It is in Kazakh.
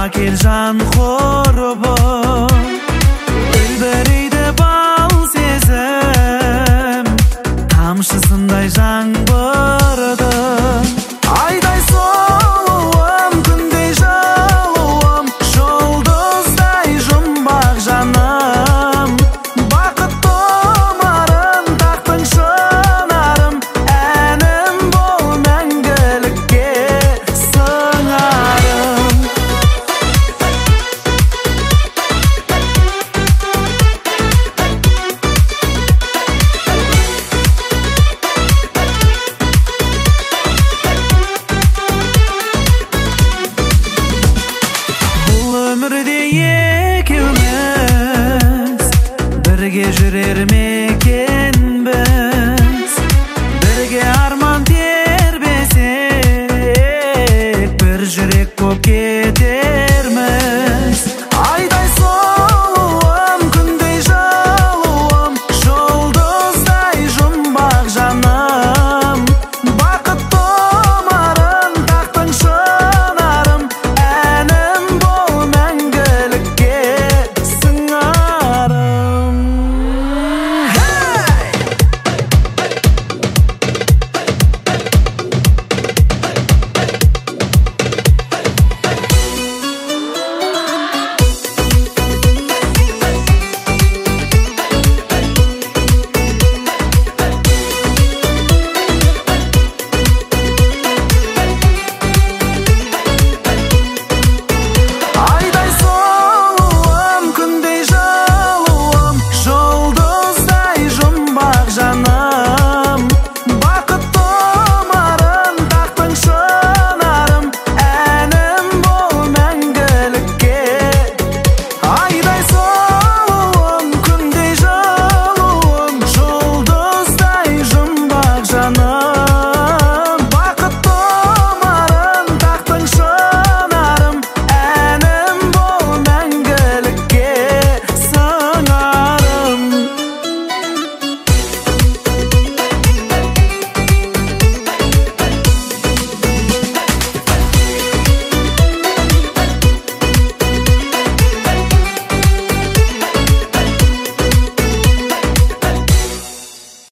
Akil can korbo Ülberiydi bal sezim Tamşısınday жаңбырды Ayday soluğum, күндей жалуым Жұлдыздай жұмбақ жаным Бақыт тұмарын тақтың шынарым Әнім бол мәңгілікке сыңарым Өмірде екеуміз бірге жүрер ме екенбіз бірге арман тербесек бір жүрек боп кетер